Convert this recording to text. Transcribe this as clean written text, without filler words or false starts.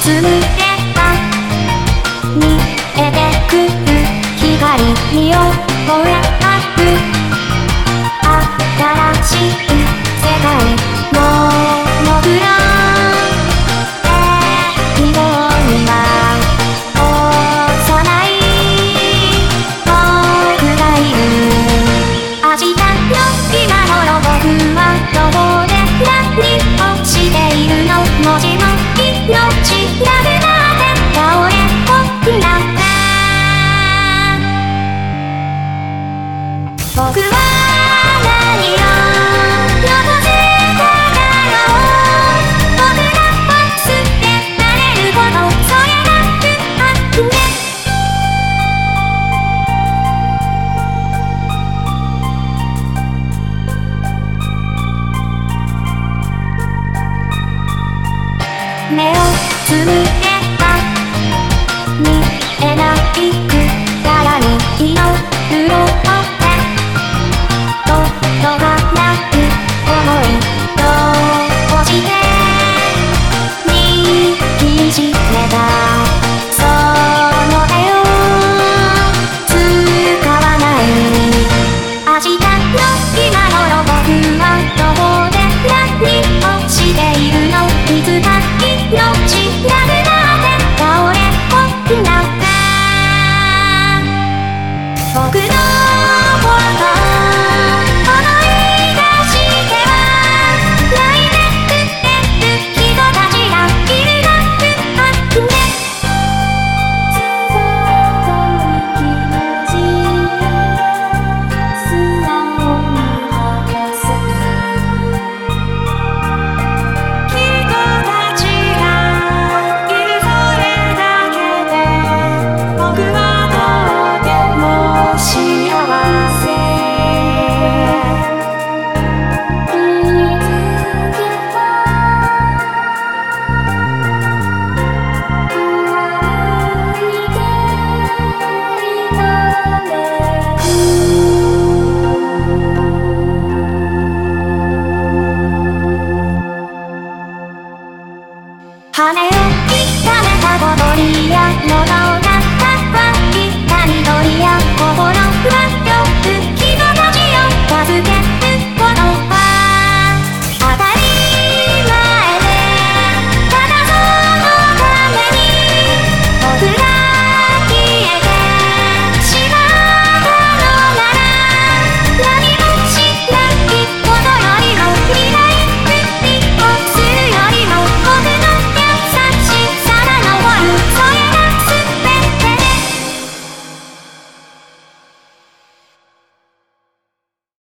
つむれば見えてくる光に溺れある新しい世界のモグラ日本は幼い僕がいる明日の今頃僕はどこで何をしているの文字も命なくなって倒れ込んだ僕は何を残せただろう僕らを捨てられることそれが不安ね目をつむれば見えないくら闇のうろって届かない想いとして握りしめたその手を使わない明日の今頃僕はどこで何をしているのいつか命なくなって倒れ込んだ僕のこと思い出しては泣いてくれる人たちがいるが不安ね素直い気持ち素直に話す人たちがいるそれだけで僕はとても幸せいつか歩いていられ羽を痛めた小鳥やの